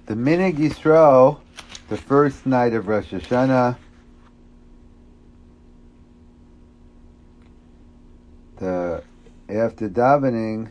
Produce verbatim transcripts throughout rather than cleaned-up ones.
The Minig Yisrael, the first night of Rosh Hashanah, the after davening,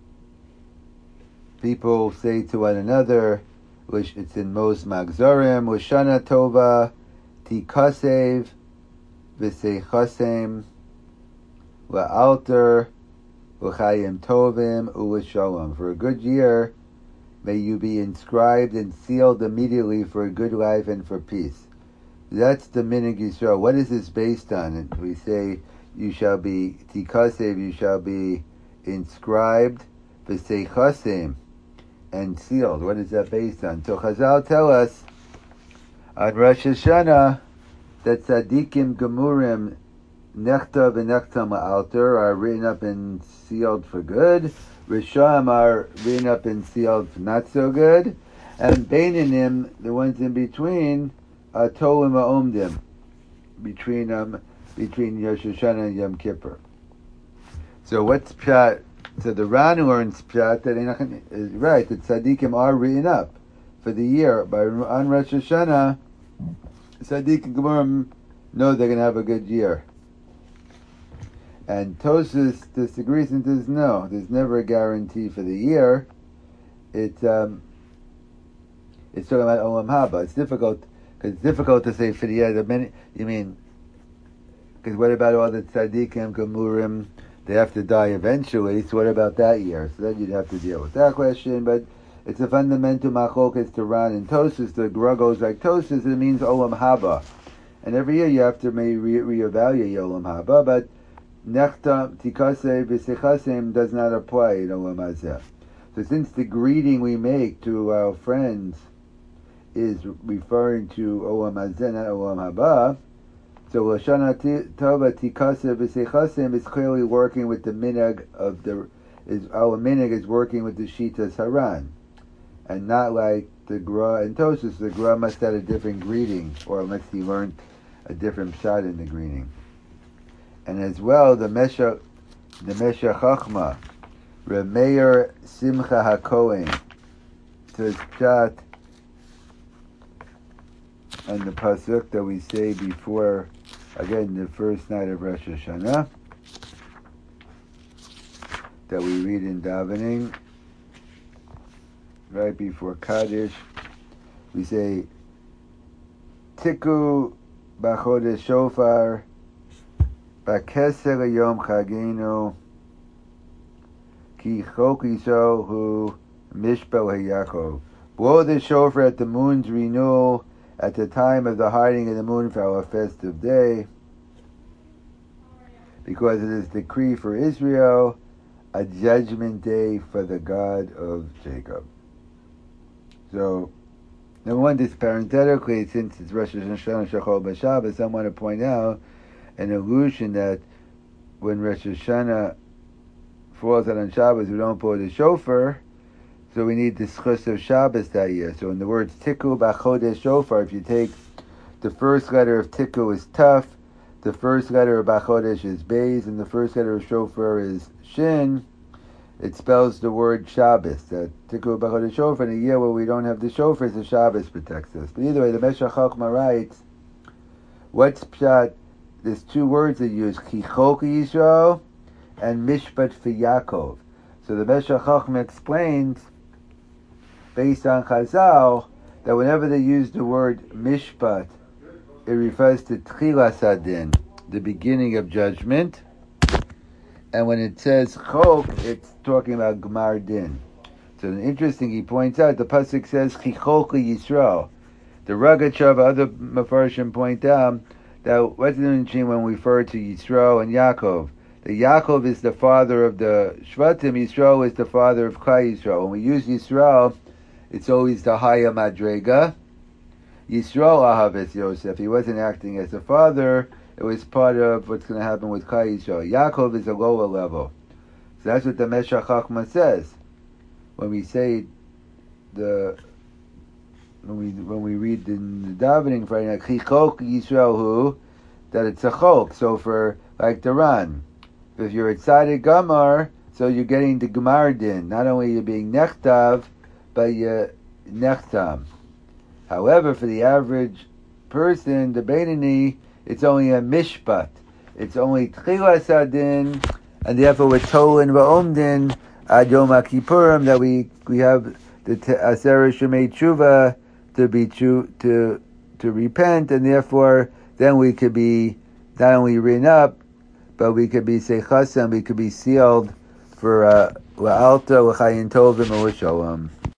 people say to one another, which it's in most Magzorim, Ushana Tova, Tikasev, V'seichasem, La'alter, V'chayim Tovim, U'Shalom. For a good year, may you be inscribed and sealed immediately for a good life and for peace. That's the Minig Yisrael. What is this based on? And we say, you shall be Tikasev, you shall be inscribed, V'seichasem, and sealed. What is that based on? So Chazal tell us on Rosh Hashanah that Tzadikim Gemurim Nechtav and Nechtam La'alter are written up and sealed for good. Risham are written up and sealed for not so good. And Beinanim, the ones in between, are Tolim Ha'omdim, between um, between Rosh Hashanah and Yom Kippur. So what's Pshat? So the Ran learns Pshat that Enochem is right, that Tzadikim are written up for the year. By on Rosh Hashanah, Tzadikim Gemurim know they're going to have a good year. And Tosfos disagrees and says no, there's never a guarantee for the year. It's um, it's talking about Olam Haba. It's difficult because it's difficult to say for the year. The many, you mean? Because what about all the tzaddikim gemurim? They have to die eventually. So what about that year? So then you'd have to deal with that question. But it's a fundamental machlokas to Ran and Tosfos. The Gra goes like Tosfos. It means Olam Haba, and every year you have to maybe re- reevaluate Olam Haba, but Nechtam Tikaseh V'seichasem does not apply in Olam Hazeh. So since the greeting we make to our friends is referring to Olam Hazeh, not Olam Haba, so Lashana Tova Tikaseh V'seichasem is clearly working with the minhag of the is our minhag is working with the Shitas Haran, and not like the Gra and Tosfos. The Gra must have a different greeting, or unless he learned a different shot in the greeting. And as well, the Mesha, the Mesha Chachma, Remeir Simcha HaKohen, says Pshat, and the pasuk that we say before, again, the first night of Rosh Hashanah, that we read in davening, right before Kaddish, we say, Tiku B'chodesh Shofar, B'keser Yom Chagenu, Ki Chok Yisrael Hu Mishpel HaYakov. Blow the shofar at the moon's renewal, at the time of the hiding of the moon for our festive day, because it is decree for Israel, a judgment day for the God of Jacob. So, number one, this parenthetically, since it's Rosh Hashanah Shachol B'Shabbos, I want to point out an illusion that when Rosh Hashanah falls out on Shabbos, we don't blow the shofar, so we need the schus of Shabbos that year. So in the words Tiku B'chodesh Shofar, if you take the first letter of Tiku is Taf, the first letter of B'chodesh is Beis, and the first letter of Shofar is Shin, it spells the word Shabbos. That Tiku B'chodesh Shofar, in a year where we don't have the shofar, the Shabbos protects us. But either way, the Meshech Chochma writes, what's Pshat? There's two words that use, Chichok Yisrael and Mishpat for Yaakov. So the Meshech Chochma explains, based on Chazal, that whenever they use the word Mishpat, it refers to Tchilas Adin, the beginning of judgment. And when it says Chok, it's talking about Gmar Din. So interesting, he points out, the pasuk says Chichok Yisrael. The Ragachav, other Mefarshim point out, that what's the interesting when we refer to Yisrael and Yaakov? The Yaakov is the father of the Shvatim, Yisrael is the father of Klal Yisrael. When we use Yisrael, it's always the Haya Madrega. Yisrael Ahaves Yosef, he wasn't acting as a father, it was part of what's going to happen with Klal Yisrael. Yaakov is a lower level. So that's what the Meshech Chochma says. When we say the When we when we read in the davening Friday night, Chichok Yisrael Hu, that it's a chok. So for like the Ran, if you're a tzaddik gamar, so you're getting the gemar din. Not only you're being nechtav, but you nechtam. However, for the average person, the Beinoni, it's only a mishpat. It's only tchilas adin, and therefore we're told in va'omdin ad Yom HaKippurim that we we have the aseret shemei tshuva to be to to to repent, and therefore then we could be not only written up, but we could be seichasam, we could be sealed for uh, la'alta, l'chayin tovim, u'shalom.